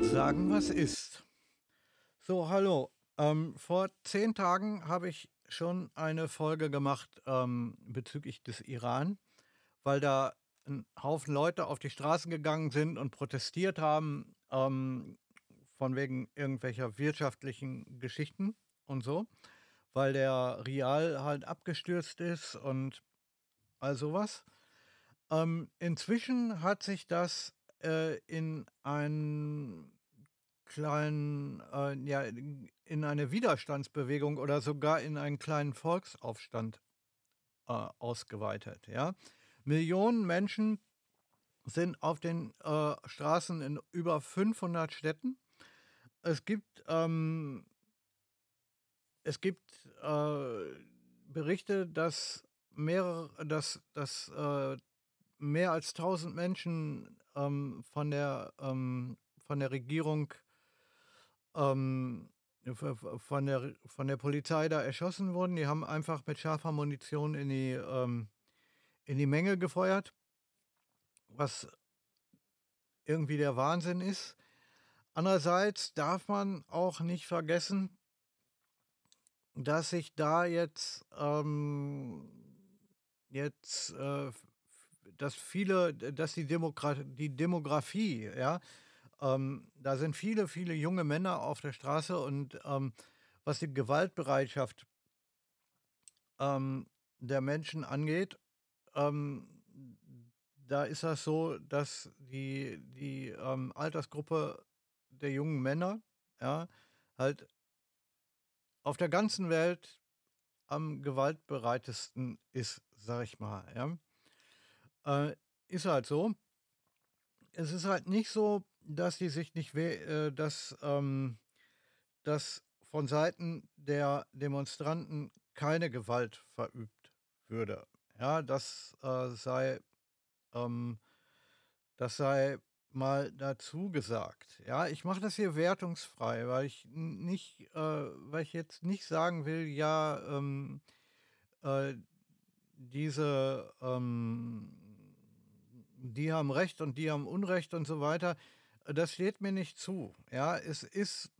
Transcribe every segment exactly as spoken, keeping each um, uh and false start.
Sagen, was ist. So, hallo. Ähm, vor zehn Tagen habe ich schon eine Folge gemacht ähm, bezüglich des Iran, weil da ein Haufen Leute auf die Straßen gegangen sind und protestiert haben, ähm, von wegen irgendwelcher wirtschaftlichen Geschichten und so, weil der Rial halt abgestürzt ist und all sowas. Ähm, inzwischen hat sich das äh, in einen kleinen, äh, ja, in in eine Widerstandsbewegung oder sogar in einen kleinen Volksaufstand äh, ausgeweitet, ja. Millionen Menschen sind auf den äh, Straßen in über fünfhundert Städten. Es gibt, ähm, es gibt äh, Berichte, dass mehrere, dass, dass äh, mehr als tausend Menschen ähm, von der, ähm, von der Regierung, ähm, v- v- von der, von der Polizei da erschossen wurden. Die haben einfach mit scharfer Munition in die, ähm, in die Menge gefeuert, was irgendwie der Wahnsinn ist. Andererseits darf man auch nicht vergessen, dass sich da jetzt, ähm, jetzt, äh, f- dass viele, dass die Demokrat die Demografie, ja, ähm, da sind viele, viele junge Männer auf der Straße und ähm, was die Gewaltbereitschaft ähm, der Menschen angeht, ähm, da ist das so, dass die, die ähm, Altersgruppe der jungen Männer, ja, halt auf der ganzen Welt am gewaltbereitesten ist, sag ich mal, ja. Äh, Ist halt so. Es ist halt nicht so, dass die sich nicht weh, äh, dass, ähm, dass von Seiten der Demonstranten keine Gewalt verübt würde. Ja, das äh, sei, ähm, das sei mal dazu gesagt. Ja, ich mache das hier wertungsfrei, weil ich n- nicht, äh, weil ich jetzt nicht sagen will, ja, ähm, äh, diese, ähm, die haben Recht und die haben Unrecht und so weiter. Das steht mir nicht zu. Ja, es ist,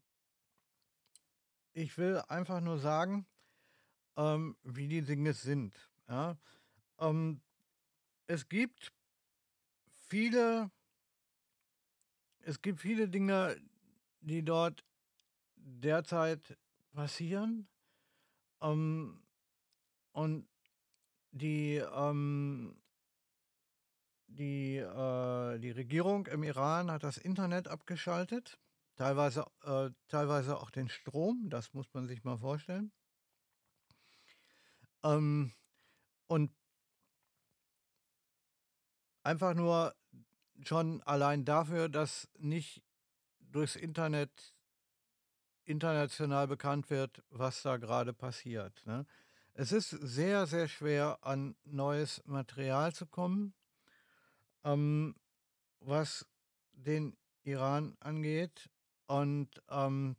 ich will einfach nur sagen, ähm, wie die Dinge sind. Ja, ähm, es gibt viele, es gibt viele Dinge, die dort derzeit passieren. Ähm, und die, ähm, die, äh, die Regierung im Iran hat das Internet abgeschaltet, teilweise, äh, teilweise auch den Strom, das muss man sich mal vorstellen. Ähm, und einfach nur schon allein dafür, dass nicht durchs Internet international bekannt wird, was da gerade passiert, ne? Es ist sehr, sehr schwer, an neues Material zu kommen, ähm, was den Iran angeht. Und ähm,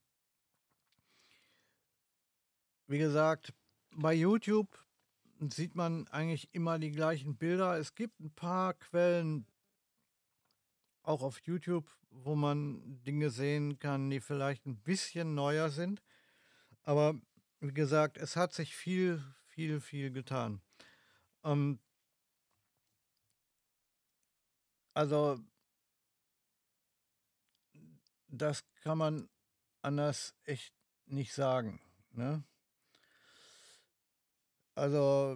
wie gesagt, bei YouTube sieht man eigentlich immer die gleichen Bilder. Es gibt ein paar Quellen auch auf YouTube, wo man Dinge sehen kann, die vielleicht ein bisschen neuer sind. Aber wie gesagt, es hat sich viel, viel, viel getan. Ähm, also, das kann man anders echt nicht sagen, ne? Also,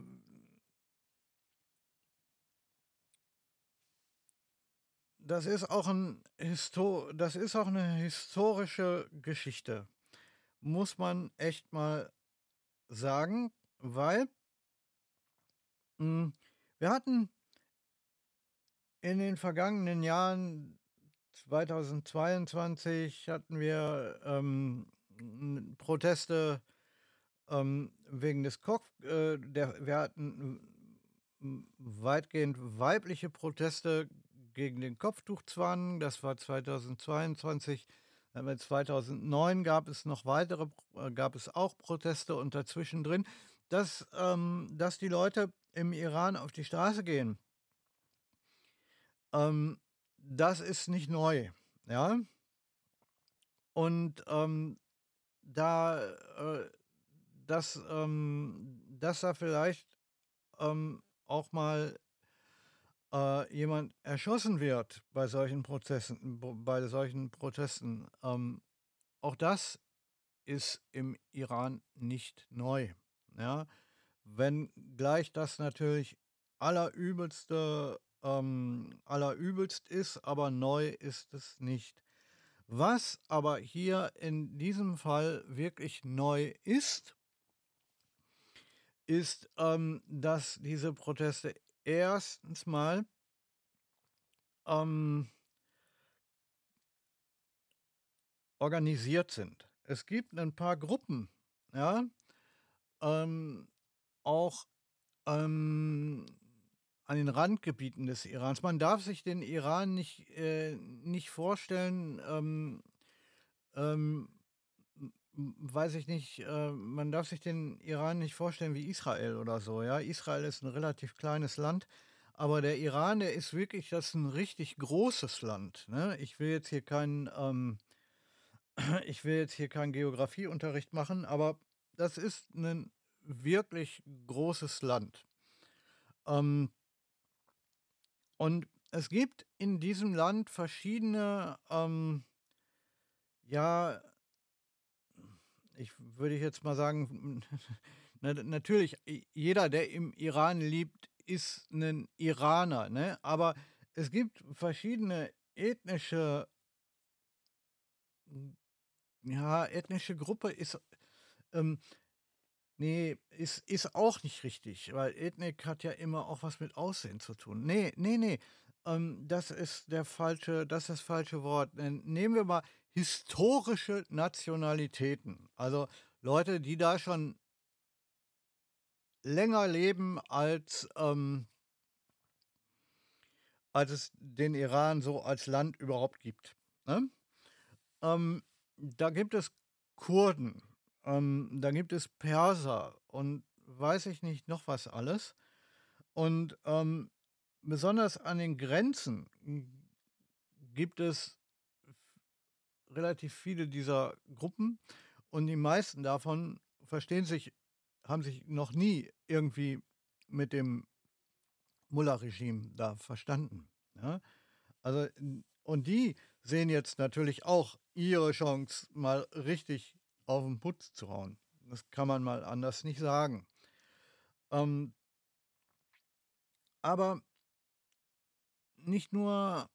das ist auch ein Histo das ist auch eine historische Geschichte, muss man echt mal sagen, weil, hm, wir hatten in den vergangenen Jahren, zweitausendzweiundzwanzig hatten wir, ähm, n Proteste, ähm, wegen des Kopf äh, der wir hatten, hm, weitgehend weibliche Proteste gegen den Kopftuchzwang. Das war zweitausendzweiundzwanzig. Aber zweitausendneun gab es noch weitere äh, gab es auch Proteste und dazwischen drin, dass, ähm dass die Leute im Iran auf die Straße gehen, ähm, das ist nicht neu, ja? Und ähm, da, äh, dass, ähm, dass da vielleicht ähm, auch mal äh, jemand erschossen wird bei solchen Prozessen, bo- bei solchen Protesten, ähm, auch das ist im Iran nicht neu. Ja? Wenngleich das natürlich allerübelste, ähm, allerübelst ist, aber neu ist es nicht. Was aber hier in diesem Fall wirklich neu ist, ist, ähm, dass diese Proteste erstens mal ähm, organisiert sind. Es gibt ein paar Gruppen, ja, ähm, auch ähm, an den Randgebieten des Irans. Man darf sich den Iran nicht, äh, nicht vorstellen, ähm, ähm, m- m- weiß ich nicht, äh, man darf sich den Iran nicht vorstellen wie Israel oder so. Ja, Israel ist ein relativ kleines Land, aber der Iran, der ist wirklich, das ist ein richtig großes Land. Ne? Ich will jetzt hier keinen, ähm, ich will jetzt hier keinen Geografieunterricht machen, aber das ist ein wirklich großes Land. Ähm, und es gibt in diesem Land verschiedene, ähm, ja, ich würde jetzt mal sagen, na, natürlich, i- jeder, der im Iran lebt, ist ein Iraner, ne? Aber es gibt verschiedene ethnische, ja, ethnische Gruppe ist, ähm, nee, ist, ist auch nicht richtig, weil Ethnik hat ja immer auch was mit Aussehen zu tun. Nee, nee, nee. Ähm, das ist der falsche, das ist das falsche Wort. Denn nehmen wir mal historische Nationalitäten. Also Leute, die da schon länger leben, als, ähm, als es den Iran so als Land überhaupt gibt. Ne? Ähm, da gibt es Kurden, ähm, da gibt es Perser und weiß ich nicht noch was alles. Und ähm, besonders an den Grenzen gibt es relativ viele dieser Gruppen und die meisten davon verstehen sich, haben sich noch nie irgendwie mit dem Mullah-Regime da verstanden. Ja? Also, n- und die sehen jetzt natürlich auch ihre Chance, mal richtig auf den Putz zu hauen. Das kann man mal anders nicht sagen. Ähm, aber nicht nur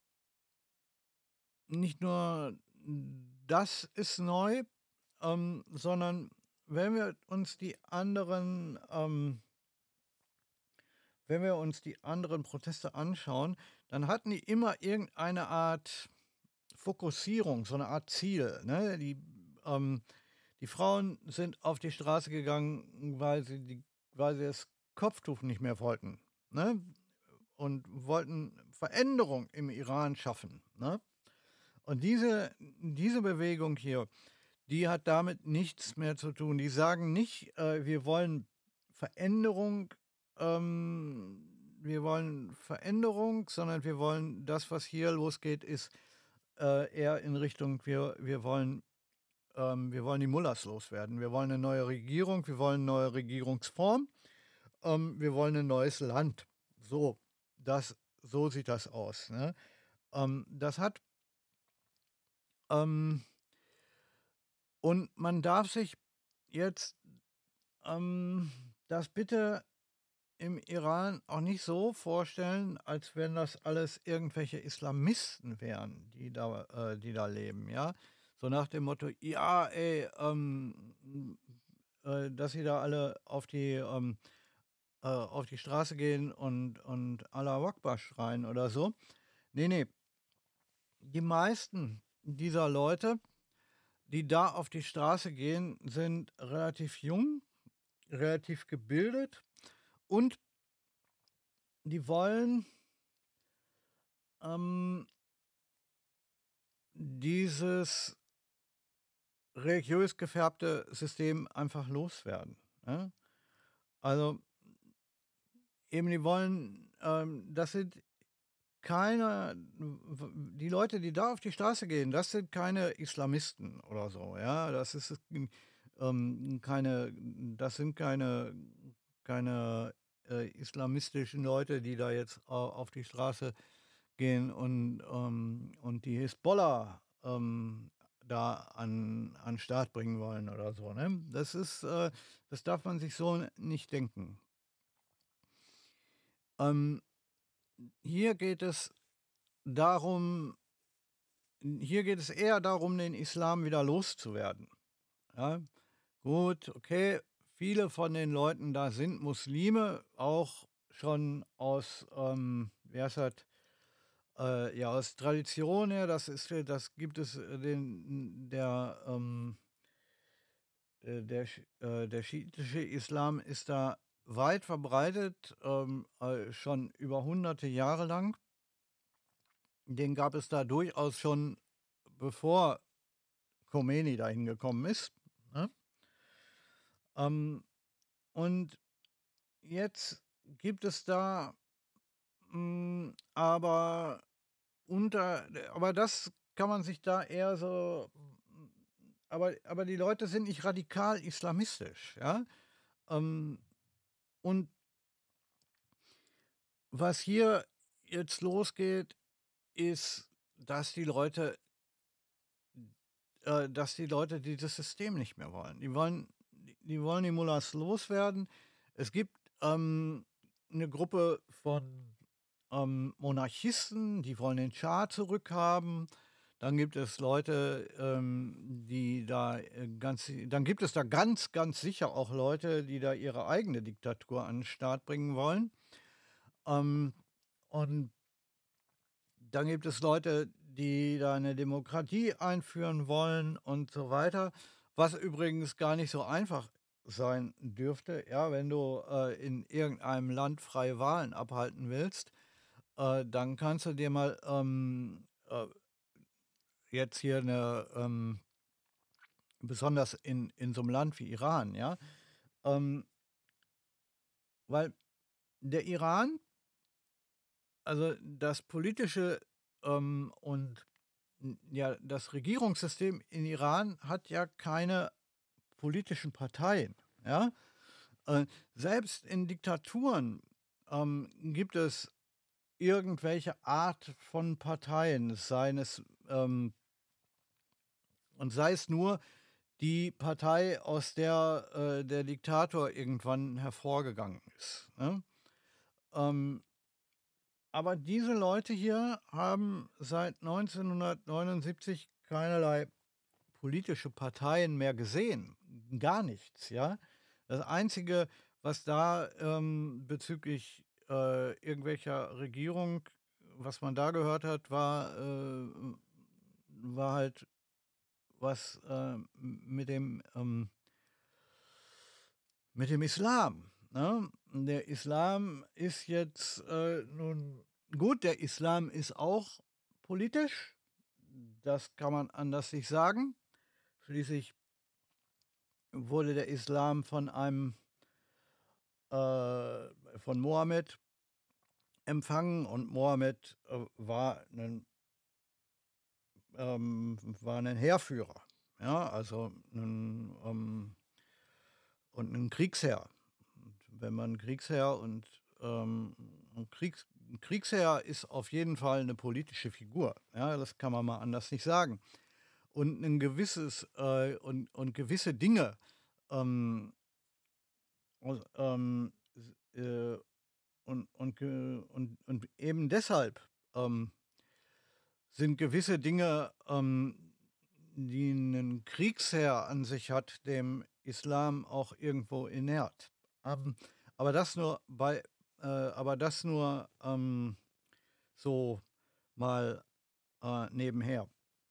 Nicht nur das ist neu, ähm, sondern wenn wir uns die anderen, ähm, wenn wir uns die anderen Proteste anschauen, dann hatten die immer irgendeine Art Fokussierung, so eine Art Ziel. Ne? Die, ähm, die Frauen sind auf die Straße gegangen, weil sie, die, weil sie das Kopftuch nicht mehr wollten. Ne? Und wollten Veränderung im Iran schaffen. Ne? Und diese, diese Bewegung hier, die hat damit nichts mehr zu tun. Die sagen nicht, äh, wir wollen Veränderung, ähm, wir wollen Veränderung, sondern wir wollen das, was hier losgeht, ist äh, eher in Richtung, wir, wir wollen, ähm, wir wollen die Mullahs loswerden. Wir wollen eine neue Regierung, wir wollen eine neue Regierungsform, ähm, wir wollen ein neues Land. So, das, so sieht das aus. Ne? Ähm, das hat ähm, Und man darf sich jetzt ähm, das bitte im Iran auch nicht so vorstellen, als wenn das alles irgendwelche Islamisten wären, die da, äh, die da leben, ja. So nach dem Motto, ja, ey, ähm, äh, dass sie da alle auf die, ähm, äh, auf die Straße gehen und, und Allah Akbar schreien oder so. Nee, nee. Die meisten dieser Leute, die da auf die Straße gehen, sind relativ jung, relativ gebildet und die wollen ähm, dieses religiös gefärbte System einfach loswerden. Ne? Also eben, die wollen, ähm, das sind keine, die Leute, die da auf die Straße gehen, das sind keine Islamisten oder so, ja, das ist ähm, keine, das sind keine, keine äh, islamistischen Leute, die da jetzt au- auf die Straße gehen und, ähm, und die Hisbollah ähm, da an, an den Start bringen wollen oder so, ne? Das ist, äh, das darf man sich so nicht denken. Ähm, hier geht es darum, hier geht es eher darum, den Islam wieder loszuwerden. Ja, gut, okay. Viele von den Leuten da sind Muslime, auch schon aus, ähm, wie heißt das, äh, ja, aus Tradition her. Das ist, äh, das gibt es, äh, den, der, ähm, äh, der, Sch- äh, der schiitische Islam ist da weit verbreitet, ähm, äh, schon über hunderte Jahre lang. Den gab es da durchaus schon, bevor Khomeini dahin gekommen ist. Ne? Ähm, und jetzt gibt es da mh, aber unter, aber das kann man sich da eher so, aber, aber die Leute sind nicht radikal islamistisch, ja. Ähm, und was hier jetzt losgeht, ist, dass die Leute, äh, dass die Leute dieses System nicht mehr wollen. Die wollen, die, die wollen die Mullahs loswerden. Es gibt ähm, eine Gruppe von ähm, Monarchisten, die wollen den Schah zurückhaben. Dann gibt es Leute, ähm, die da äh, ganz, dann gibt es da ganz, ganz sicher auch Leute, die da ihre eigene Diktatur an den Start bringen wollen. Ähm, und dann gibt es Leute, die da eine Demokratie einführen wollen und so weiter, was übrigens gar nicht so einfach sein dürfte, ja, wenn du äh, in irgendeinem Land freie Wahlen abhalten willst, äh, dann kannst du dir mal ähm, äh, jetzt hier eine, ähm, besonders in, in so einem Land wie Iran, ja, ähm, weil der Iran, also das politische ähm, und n- ja, das Regierungssystem in Iran hat ja keine politischen Parteien, ja. Äh, Selbst in Diktaturen ähm, gibt es irgendwelche Art von Parteien, seien es ähm, und sei es nur die Partei, aus der äh, der Diktator irgendwann hervorgegangen ist. Ne? Ähm, aber diese Leute hier haben seit neunzehnhundertneunundsiebzig keinerlei politische Parteien mehr gesehen. Gar nichts, ja. Das Einzige, was da ähm, bezüglich äh, irgendwelcher Regierung, was man da gehört hat, war, äh, war halt was äh, mit dem ähm, mit dem Islam. Ne? Der Islam ist jetzt äh, nun gut, der Islam ist auch politisch, das kann man anders nicht sagen. Schließlich wurde der Islam von einem äh, von Mohammed empfangen und Mohammed äh, war ein ähm, war ein Heerführer, ja, also ein, ähm, und ein Kriegsherr. Und wenn man Kriegsherr und ähm, ein Kriegs ein Kriegsherr ist auf jeden Fall eine politische Figur, ja, das kann man mal anders nicht sagen. Und ein gewisses äh, und, und gewisse Dinge ähm, aus- ähm, äh, und, und, ge- und, und eben deshalb ähm, sind gewisse Dinge, ähm, die ein Kriegsherr an sich hat, dem Islam auch irgendwo innerd. Ähm, aber das nur bei, äh, aber das nur ähm, so mal äh, nebenher.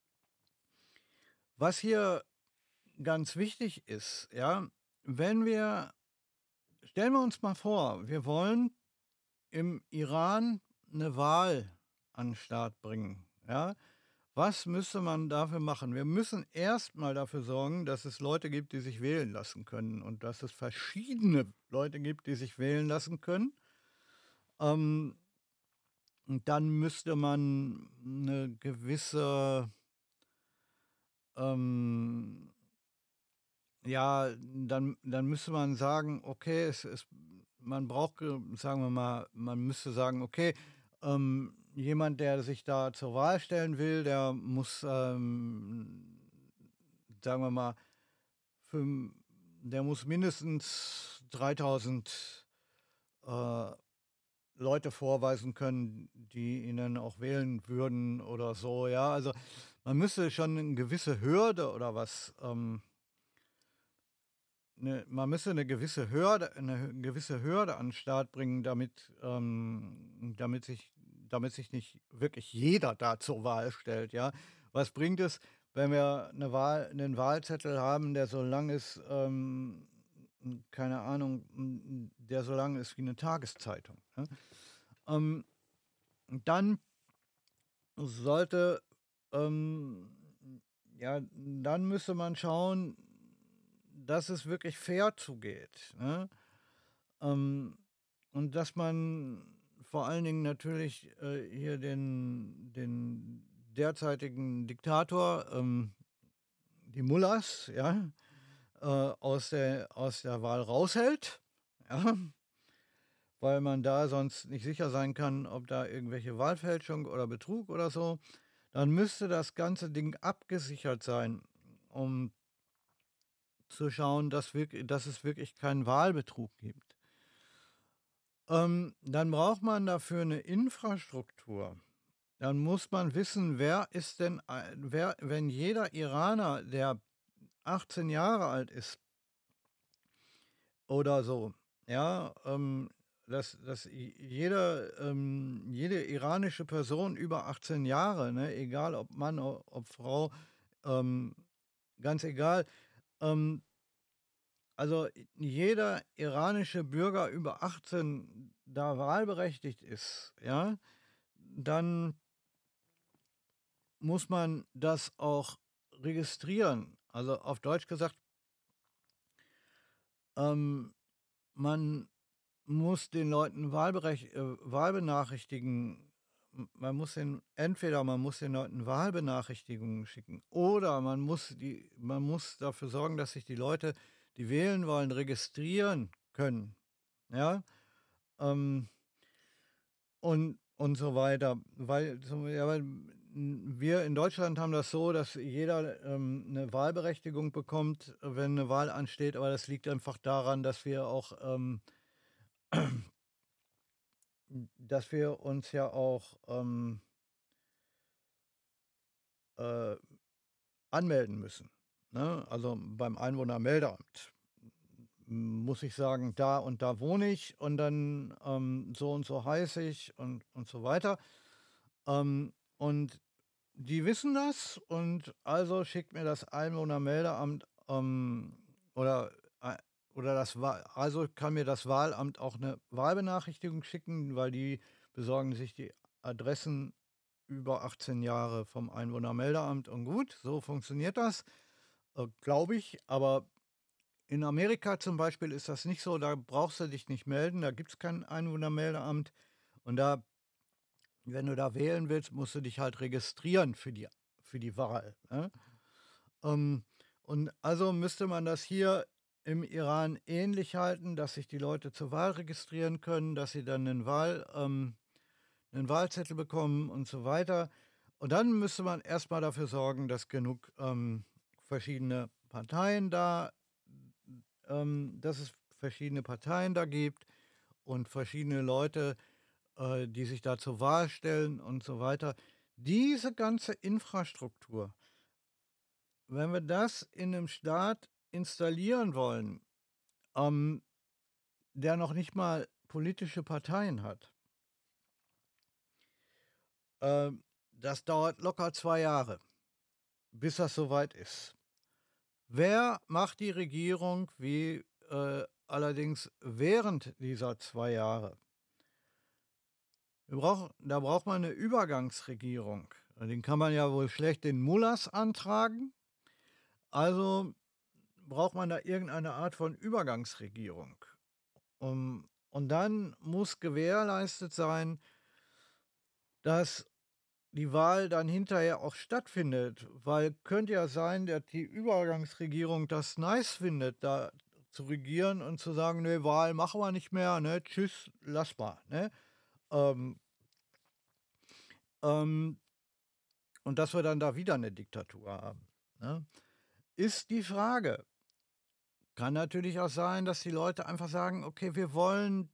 Was hier ganz wichtig ist, ja, wenn wir, stellen wir uns mal vor, wir wollen im Iran eine Wahl an den Start bringen, ja. Was müsste man dafür machen? Wir müssen erstmal dafür sorgen, dass es Leute gibt, die sich wählen lassen können und dass es verschiedene Leute gibt, die sich wählen lassen können. Ähm, dann müsste man eine gewisse, ähm, ja, dann, dann müsste man sagen, okay, es, es, man braucht, ge- sagen wir mal, man müsste sagen, okay, ähm, jemand, der sich da zur Wahl stellen will, der muss, ähm, sagen wir mal, für, der muss mindestens dreitausend äh, Leute vorweisen können, die ihn dann auch wählen würden oder so, ja. Also man müsste schon eine gewisse Hürde oder was, ähm, ne, man müsste eine gewisse Hürde, eine gewisse Hürde an den Start bringen, damit, ähm, damit sich, damit sich nicht wirklich jeder da zur Wahl stellt, ja. Was bringt es, wenn wir eine Wahl, einen Wahlzettel haben, der so lang ist, ähm, keine Ahnung, m- der so lang ist wie eine Tageszeitung, ne? Ähm, dann sollte, ähm, ja, dann müsste man schauen, dass es wirklich fair zugeht, ne? Ähm, und dass man vor allen Dingen natürlich äh, hier den, den derzeitigen Diktator, ähm, die Mullahs, ja, äh, aus der, aus der Wahl raushält, ja, weil man da sonst nicht sicher sein kann, ob da irgendwelche Wahlfälschung oder Betrug oder so, dann müsste das ganze Ding abgesichert sein, um zu schauen, dass, wirk- dass es wirklich keinen Wahlbetrug gibt. Ähm, dann braucht man dafür eine Infrastruktur. Dann muss man wissen, wer ist denn, ein- wer, wenn jeder Iraner, der achtzehn Jahre alt ist oder so, ja, ähm, dass, dass i- jede, ähm, jede iranische Person über achtzehn Jahre, ne, egal ob Mann, o- ob Frau, ähm, ganz egal, ähm, also jeder iranische Bürger über achtzehn da wahlberechtigt ist, ja, dann muss man das auch registrieren. Also auf Deutsch gesagt, ähm, man muss den Leuten Wahlberech äh, Wahlbenachrichtigen, m- man muss den, entweder man muss den Leuten Wahlbenachrichtigungen schicken oder man muss die, man muss dafür sorgen, dass sich die Leute, die wählen wollen, registrieren können. Ja, ähm, und, und so weiter. Weil, so- ja, weil m, wir in Deutschland haben das so, dass jeder ähm, eine Wahlberechtigung bekommt, wenn eine Wahl ansteht, aber das liegt einfach daran, dass wir auch, ähm, dass wir uns ja auch ähm, äh, anmelden müssen. Ne? Also beim Einwohnermeldeamt muss ich sagen, da und da wohne ich und dann ähm, so und so heiße ich und, und so weiter. Ähm, und die wissen das und also schickt mir das Einwohnermeldeamt ähm, oder, äh, oder das Wahl, also kann mir das Wahlamt auch eine Wahlbenachrichtigung schicken, weil die besorgen sich die Adressen über achtzehn Jahre vom Einwohnermeldeamt und gut, so funktioniert das, äh, glaube ich. Aber in Amerika zum Beispiel ist das nicht so, da brauchst du dich nicht melden, da gibt es kein Einwohnermeldeamt und da, wenn du da wählen willst, musst du dich halt registrieren für die, für die Wahl. Ne? Ähm, und also müsste man das hier im Iran ähnlich halten, dass sich die Leute zur Wahl registrieren können, dass sie dann einen, Wahl, ähm, einen Wahlzettel bekommen und so weiter. Und dann müsste man erstmal dafür sorgen, dass genug ähm, verschiedene Parteien da, ähm, dass es verschiedene Parteien da gibt und verschiedene Leute, äh, die sich da zur Wahl stellen und so weiter. Diese ganze Infrastruktur, wenn wir das in einem Staat installieren wollen, ähm, der noch nicht mal politische Parteien hat, äh, das dauert locker zwei Jahre, bis das soweit ist. Wer macht die Regierung wie äh, allerdings während dieser zwei Jahre? Wir brauchen, da braucht man eine Übergangsregierung. Den kann man ja wohl schlecht den Mullahs antragen. Also braucht man da irgendeine Art von Übergangsregierung. Um, und dann muss gewährleistet sein, dass die Wahl dann hinterher auch stattfindet, weil könnte ja sein, dass die Übergangsregierung das nice findet, da zu regieren und zu sagen, ne, Wahl machen wir nicht mehr, ne, tschüss, lass mal, ne? Ähm, ähm, und dass wir dann da wieder eine Diktatur haben, ne? Ist die Frage. Kann natürlich auch sein, dass die Leute einfach sagen, okay, wir wollen,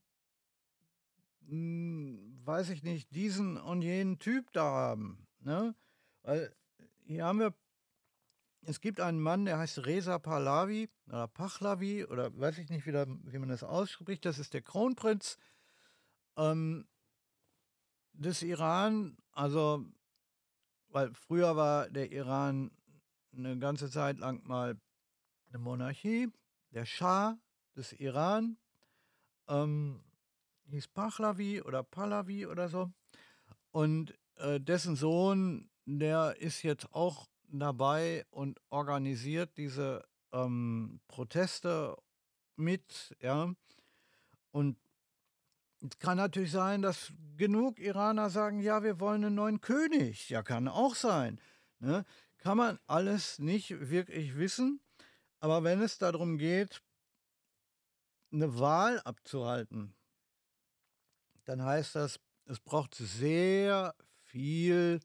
hm, weiß ich nicht, diesen und jenen Typ da haben, ne? Weil hier haben wir es gibt einen Mann, der heißt Reza Pahlavi oder Pahlavi oder weiß ich nicht, wie, da, wie man das ausspricht. Das ist der Kronprinz ähm, des Iran. Also, weil früher war der Iran eine ganze Zeit lang mal eine Monarchie. Der Schah des Iran ähm, hieß Pahlavi oder Pahlavi oder so. Und äh, dessen Sohn, der ist jetzt auch dabei und organisiert diese ähm, Proteste mit, ja. Und es kann natürlich sein, dass genug Iraner sagen, ja, wir wollen einen neuen König. Ja, kann auch sein. Ne? Kann man alles nicht wirklich wissen. Aber wenn es darum geht, eine Wahl abzuhalten, dann heißt das, es braucht sehr viel,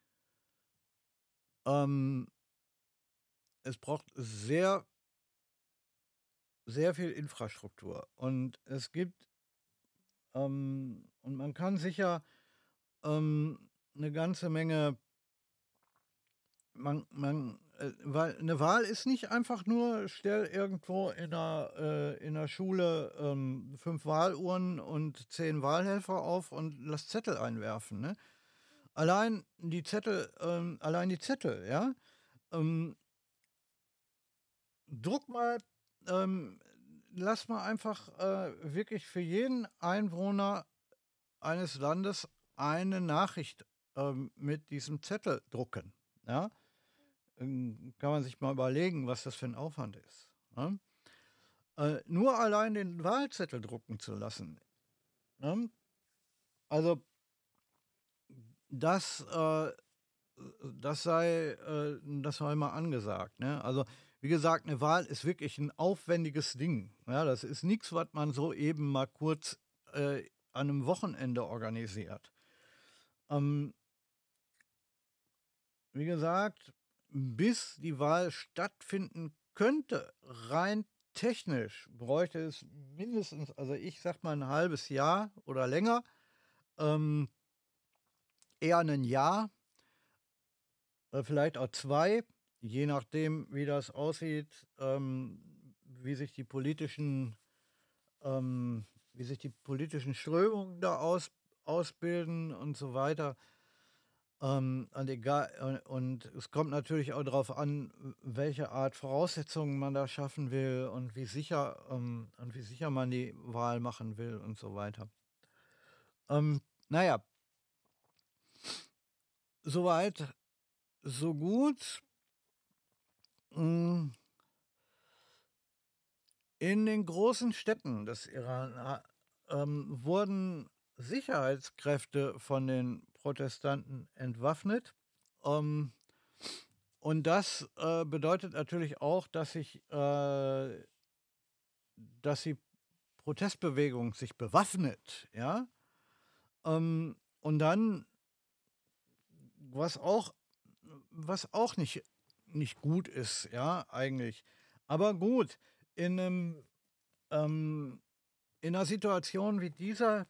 ähm, es braucht sehr, sehr viel Infrastruktur. Und es gibt, ähm, und man kann sicher ähm, eine ganze Menge, man, man, äh, weil eine Wahl ist nicht einfach nur, stell irgendwo in der, äh, in der Schule ähm, fünf Wahluhren und zehn Wahlhelfer auf und lass Zettel einwerfen. Ne? Allein die Zettel, ähm, allein die Zettel, ja. Ähm, druck mal, ähm, lass mal einfach äh, wirklich für jeden Einwohner eines Landes eine Nachricht ähm, mit diesem Zettel drucken. Ja? Ähm, Kann man sich mal überlegen, was das für ein Aufwand ist. Ne? Äh, nur allein den Wahlzettel drucken zu lassen. Ne? Also das, äh, das sei, äh, das sei mal angesagt. Ne? Also wie gesagt, eine Wahl ist wirklich ein aufwendiges Ding. Ja, das ist nichts, was man so eben mal kurz äh, an einem Wochenende organisiert. Ähm, Wie gesagt, bis die Wahl stattfinden könnte, rein technisch, bräuchte es mindestens, also ich sag mal ein halbes Jahr oder länger, ähm, eher ein Jahr, äh, vielleicht auch zwei, je nachdem, wie das aussieht, ähm, wie sich die politischen, ähm, wie sich die politischen Strömungen da aus, ausbilden und so weiter. Ähm, und, egal, äh, und es kommt natürlich auch darauf an, welche Art Voraussetzungen man da schaffen will und wie sicher, ähm, und wie sicher man die Wahl machen will und so weiter. Ähm, naja, soweit, so gut. Mm, In den großen Städten des Iran ha- ähm, wurden Sicherheitskräfte von den Protestanten entwaffnet. Ähm, und das äh, bedeutet natürlich auch, dass sich äh, dass die Protestbewegung sich bewaffnet, ja. Ähm, und dann, was auch, was auch nicht, nicht gut ist, ja, eigentlich. Aber gut, in einem, ähm, in einer Situation wie dieser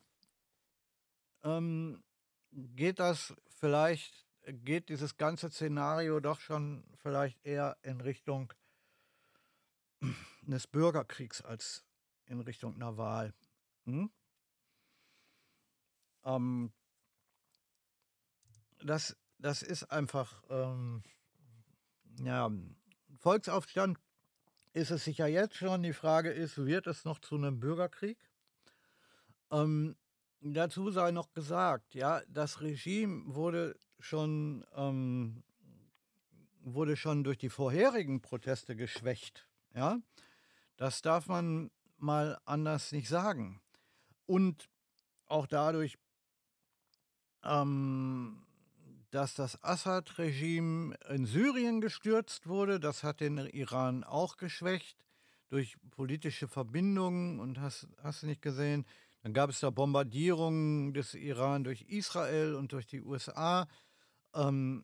ähm, geht das vielleicht, geht dieses ganze Szenario doch schon vielleicht eher in Richtung eines Bürgerkriegs als in Richtung einer Wahl. Hm? Ähm, das, das ist einfach, ähm, ja, Volksaufstand ist es sicher jetzt schon. Die Frage ist, wird es noch zu einem Bürgerkrieg? Ähm, Dazu sei noch gesagt, ja, das Regime wurde schon, ähm, wurde schon durch die vorherigen Proteste geschwächt. Ja, das darf man mal anders nicht sagen. Und auch dadurch, ähm, dass das Assad-Regime in Syrien gestürzt wurde. Das hat den Iran auch geschwächt durch politische Verbindungen und hast, hast du nicht gesehen. Dann gab es da Bombardierungen des Iran durch Israel und durch die U S A, ähm,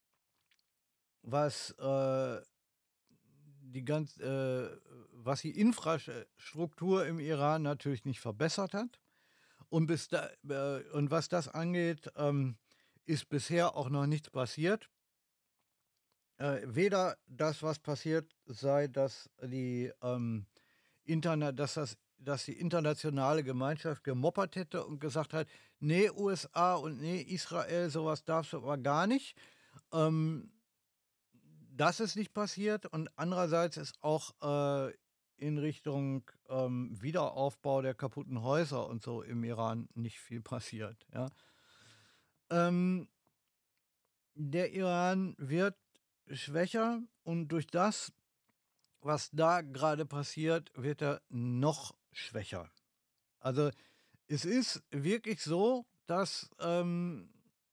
was äh, die ganz, äh, was die Infrastruktur im Iran natürlich nicht verbessert hat. Und, bis da, äh, und was das angeht, ähm, ist bisher auch noch nichts passiert. Äh, weder das, was passiert sei, dass die, ähm, Interna dass das, dass die internationale Gemeinschaft gemoppert hätte und gesagt hat, nee, U S A und nee, Israel, sowas darfst du aber gar nicht. Ähm, das ist nicht passiert und andererseits ist auch äh, in Richtung ähm, Wiederaufbau der kaputten Häuser und so im Iran nicht viel passiert. Ja. Ähm, der Iran wird schwächer und durch das, was da gerade passiert, wird er noch schwächer. Also es ist wirklich so, dass, ähm,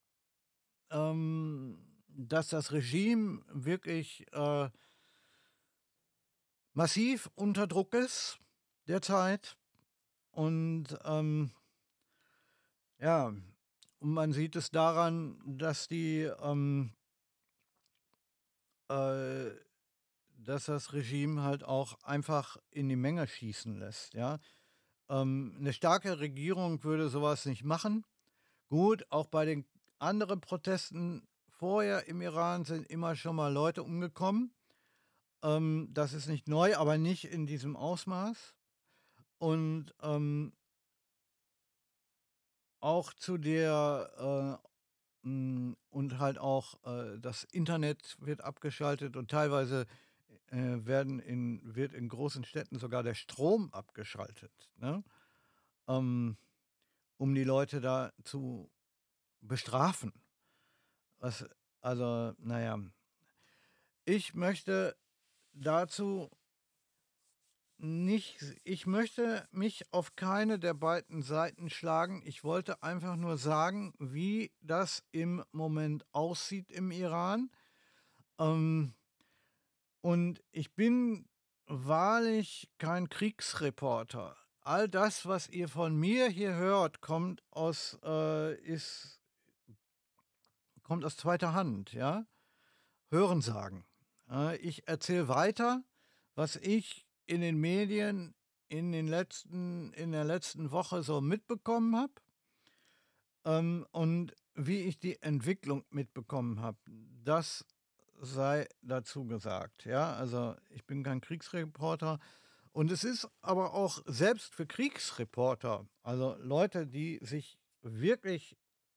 ähm, dass das Regime wirklich äh, massiv unter Druck ist derzeit. Und ähm, ja, und man sieht es daran, dass die, ähm, äh, dass das Regime halt auch einfach in die Menge schießen lässt. Ja, ähm, eine starke Regierung würde sowas nicht machen. Gut, auch bei den anderen Protesten vorher im Iran sind immer schon mal Leute umgekommen. Ähm, das ist nicht neu, aber nicht in diesem Ausmaß. Und ähm, auch zu der äh, mh, und halt auch äh, das Internet wird abgeschaltet und teilweise äh, werden in, wird in großen Städten sogar der Strom abgeschaltet, ne? ähm, um die Leute da zu bestrafen. Was, also, naja, ich möchte dazu nicht, ich möchte mich auf keine der beiden Seiten schlagen. Ich wollte einfach nur sagen, wie das im Moment aussieht im Iran. Ähm, und ich bin wahrlich kein Kriegsreporter. All das, was ihr von mir hier hört, kommt aus, äh, ist, kommt aus zweiter Hand, ja? Hörensagen. Äh, ich erzähle weiter, was ich in den Medien in, den letzten, in der letzten Woche so mitbekommen habe, ähm, und wie ich die Entwicklung mitbekommen habe. Das sei dazu gesagt. Ja, also ich bin kein Kriegsreporter. Und es ist aber auch selbst für Kriegsreporter, also Leute, die sich wirklich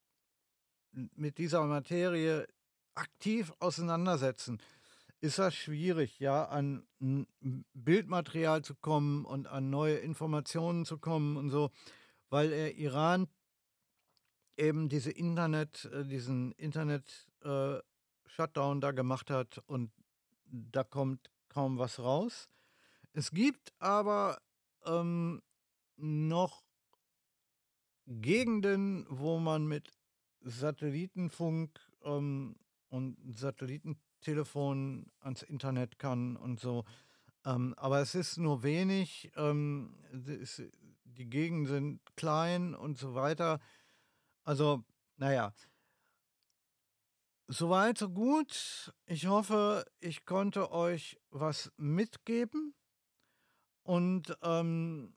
mit dieser Materie aktiv auseinandersetzen, ist das schwierig, ja, an n- Bildmaterial zu kommen und an neue Informationen zu kommen und so, weil der Iran eben diese Internet, äh, diesen Internet-Shutdown da gemacht hat und da kommt kaum was raus. Es gibt aber ähm, noch Gegenden, wo man mit Satellitenfunk ähm, und Satellitentelefon ans Internet kann und so. Ähm, aber es ist nur wenig, ähm, es, die Gegenden sind klein und so weiter. Also, naja, soweit, so gut. Ich hoffe, ich konnte euch was mitgeben und ähm,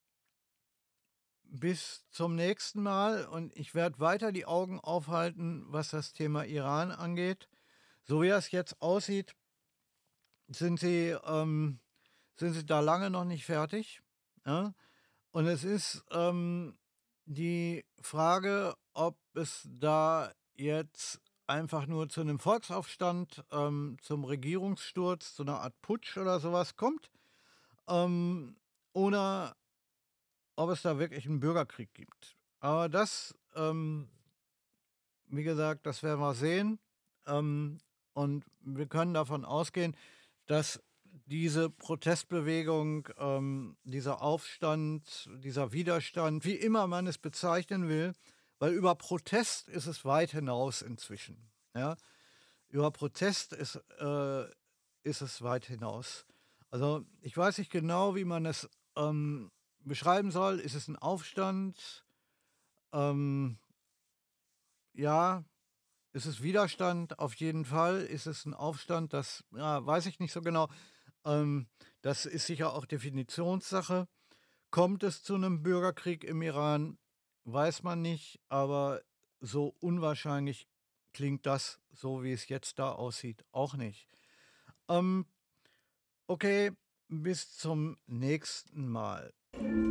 bis zum nächsten Mal. Und ich werde weiter die Augen aufhalten, was das Thema Iran angeht. So wie es jetzt aussieht, sind sie, ähm, sind sie da lange noch nicht fertig. Ja? Und es ist ähm, die Frage, ob es da jetzt einfach nur zu einem Volksaufstand, ähm, zum Regierungssturz, zu einer Art Putsch oder sowas kommt, ähm, oder ob es da wirklich einen Bürgerkrieg gibt. Aber das, ähm, wie gesagt, das werden wir sehen. Ähm, und wir können davon ausgehen, dass diese Protestbewegung, ähm, dieser Aufstand, dieser Widerstand, wie immer man es bezeichnen will, Weil über Protest ist es weit hinaus inzwischen. Ja? Über Protest ist, äh, ist es weit hinaus. Also ich weiß nicht genau, wie man es ähm, beschreiben soll. Ist es ein Aufstand? Ähm, ja, ist es Widerstand? Auf jeden Fall. Ist es ein Aufstand? Das ja, weiß ich nicht so genau. Ähm, das ist sicher auch Definitionssache. Kommt es zu einem Bürgerkrieg im Iran? Weiß man nicht, aber so unwahrscheinlich klingt das, so wie es jetzt da aussieht, auch nicht. Ähm, okay, bis zum nächsten Mal.